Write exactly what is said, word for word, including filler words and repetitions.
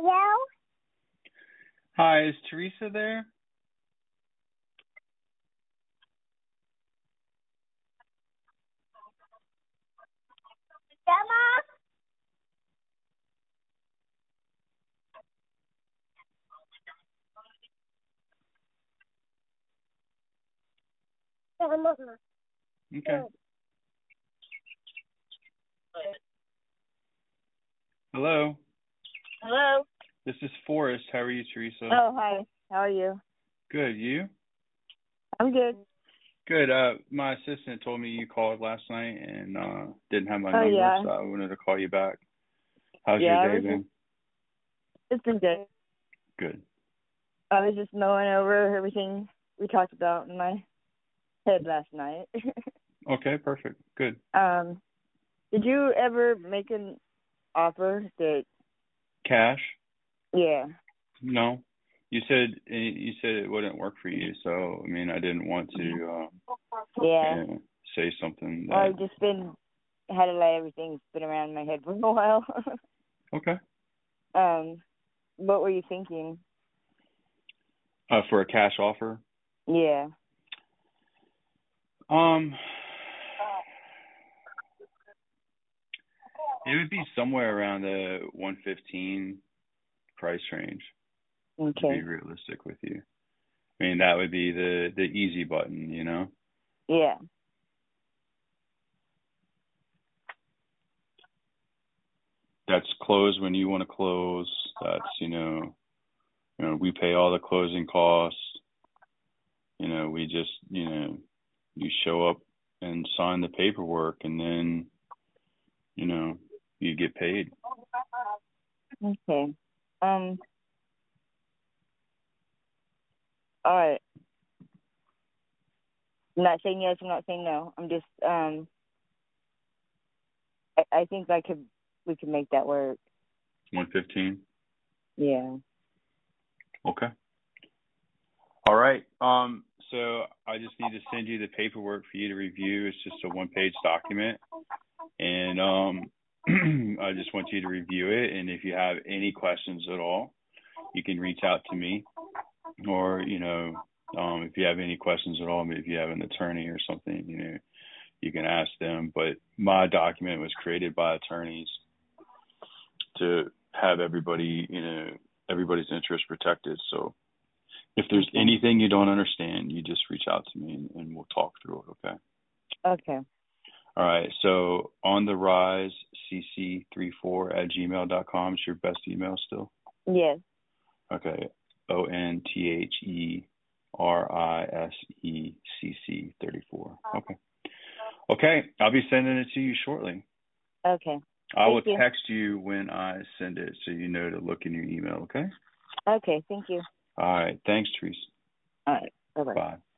Hello? Hi, is Teresa there? Grandma? Grandma. Okay. Hello. Hello. This is Forrest. How are you, Teresa? Oh, hi. How are you? Good. You? I'm good. Good. Uh, my assistant told me you called last night and uh didn't have my Oh, number, yeah. so I wanted to call you back. How's Yeah, I your was day been? just, it's been good. Good. I was just mulling over everything we talked about in my head last night. Okay, perfect. Good. um, did you ever make an offer that, Cash? yeah. No. You said you said it wouldn't work for you, so I mean I didn't want to uh Yeah. you know, say something Well, that I've just been, had to let everything spin around in my head for a while. Okay. um, what were you thinking? Uh for a cash offer? Yeah. Um It would be somewhere around the one fifteen price range to be Okay. realistic with you. I mean, that would be the the easy button, you know. Yeah. That's close when you want to close. That's, you know, you know, we pay all the closing costs. You know, we just, you know, you show up and sign the paperwork and then, you know, you get paid. Okay. Um, all right. I'm not saying yes, I'm not saying no. I'm just, um, I, I think I could, we could make that work. one fifteen? Yeah. Okay. All right. Um, so I just need to send you the paperwork for you to review. It's just a one-page document, and um, I just want you to review it. And if you have any questions at all, you can reach out to me, or you know, um, if you have any questions at all, maybe if you have an attorney or something, you know, you can ask them. But my document was created by attorneys to have everybody, you know, everybody's interest protected. So if there's Okay. anything you don't understand, you just reach out to me and, and we'll talk through it, okay? Okay. All right. So on the rise, c c thirty-four at gmail dot com is your best email still? Yes. Okay. O N T H E R I S E C C thirty-four. Okay. Okay. I'll be sending it to you shortly. Okay. I will Thank you. text you when I send it so you know to look in your email, okay? Okay. Thank you. All right. Thanks, Teresa. All right. Bye-bye. Bye.